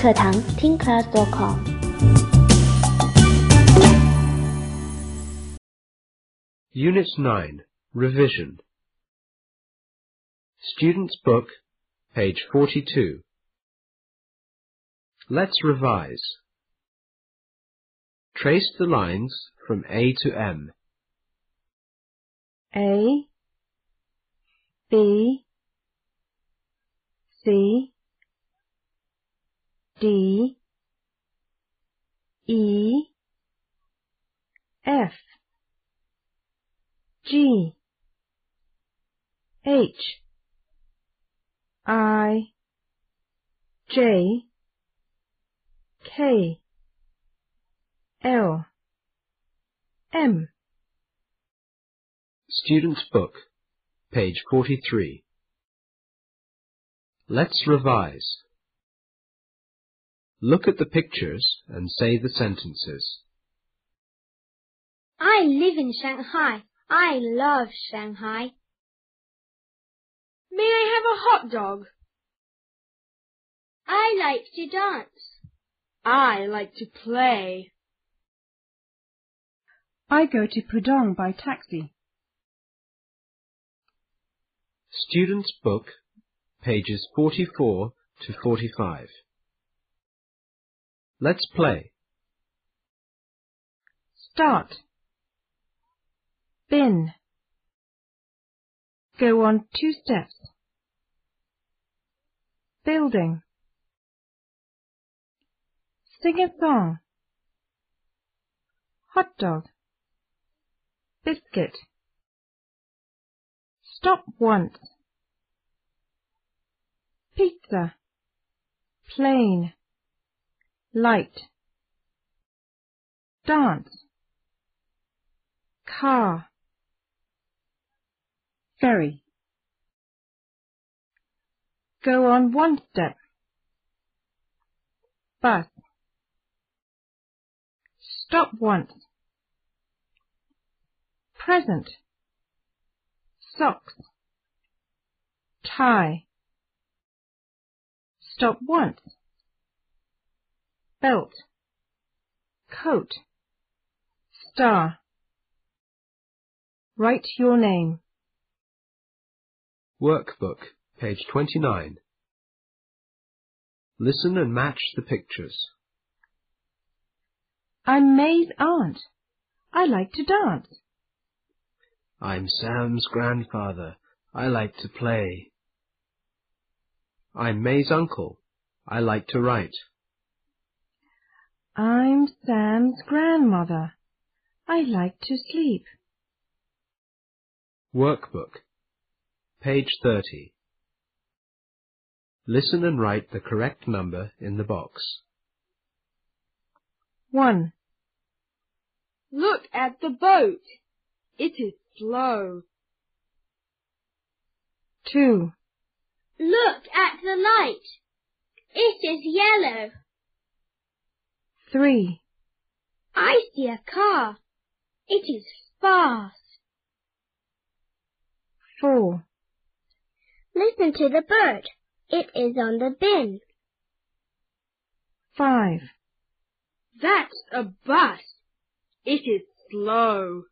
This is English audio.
课堂听 class.com。 Unit 9, Revision. Student's Book, page 42. Let's revise. Trace the lines from A to M. A, B, C, D, E, F, G, H, I, J, K, L, M. Student's Book, page 43. Let's revise. Look at the pictures and say the sentences. I live in Shanghai. I love Shanghai. May I have a hot dog? I like to dance. I like to play. I go to Pudong by taxi. Student's Book, pages 44 to 45. Let's play. Start. Bin. Go on 2 steps. Building. Sing a song. Hot dog. Biscuit. Stop once. Pizza. Plane. Light. Dance. Car. Ferry. Go on 1 step. Bus. Stop once. Present. Socks. Tie. Stop once. Belt. Coat. Star. Write your name. Workbook, page 29. Listen and match the pictures. I'm May's aunt. I like to dance. I'm Sam's grandfather. I like to play. I'm May's uncle. I like to write. I'm Sam's grandmother. I like to sleep. Workbook, page 30. Listen and write the correct number in the box. 1, Look at the boat. It is slow. 2, Look at the light. It is yellow. 3, I see a car. It is fast. 4, Listen to the bird. It is on the bin. 5, That's a bus. It is slow.